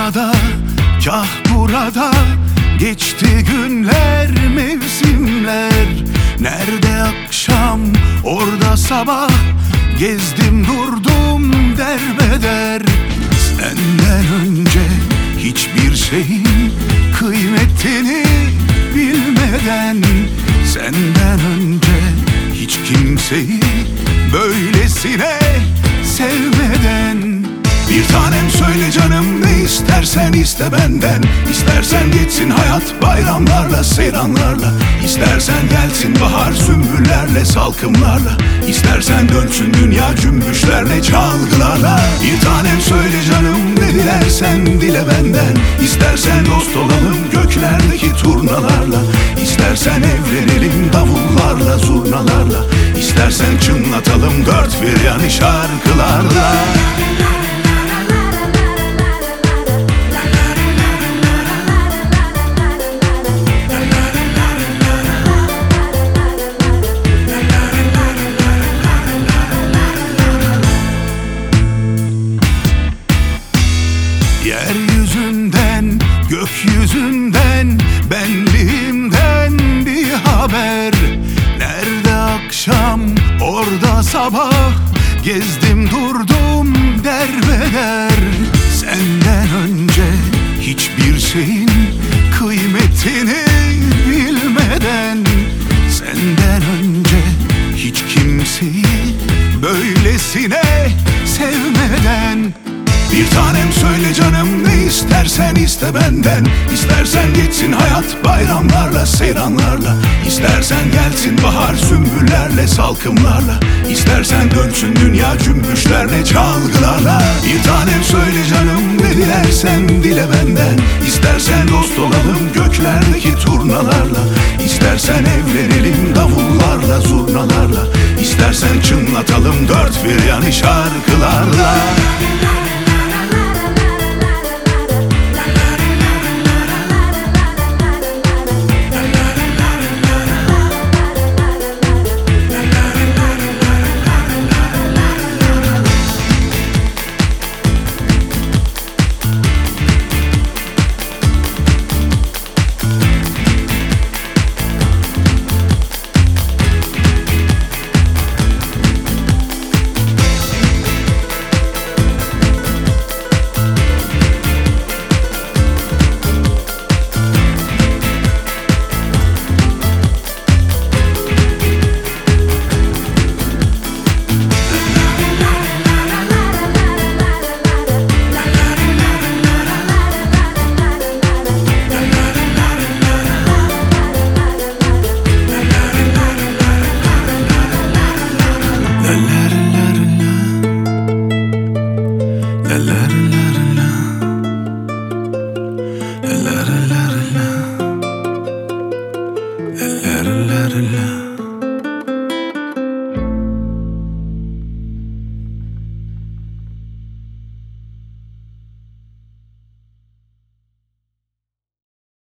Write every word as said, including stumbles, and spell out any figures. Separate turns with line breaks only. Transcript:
orada, kah burada. Geçti günler, mevsimler. Nerede akşam, orada sabah. Gezdim durdum derbeder. Senden önce hiçbir şeyin kıymetini bilmeden, senden önce hiç kimseyi böylesine sevmeden. Bir tanem söyle canım, ne istersen iste benden. İstersen geçsin hayat bayramlarla, seyranlarla. İstersen gelsin bahar sümbüllerle, salkımlarla. İstersen dönsün dünya cümbüşlerle, çalgılarla. Bir tanem söyle canım, ne dilersen dile benden. İstersen dost olalım göklerdeki turnalarla. İstersen evlenelim davullarla, zurnalarla. İstersen çınlatalım dört bir yanı şarkılarla. Yeryüzünden, gökyüzünden, benliğimden bir haber. Nerede akşam, orada sabah. Gezdim durdum derbeder. Senden önce hiçbir şeyin kıymetini bilmeden, senden önce hiç kimseyi böylesine sevmeden. Bir tanem söyle canım, ne istersen iste benden. İstersen geçsin hayat bayramlarla, seyranlarla. İstersen gelsin bahar sümbüllerle, salkımlarla. İstersen dönsün dünya cümbüşlerle, çalgılarla. Bir tanem söyle canım, ne dilersen dile benden. İstersen dost olalım göklerdeki turnalarla. İstersen evlenelim davullarla, zurnalarla. İstersen çınlatalım dört bir yanı şarkılarla.
La la la la la la la la.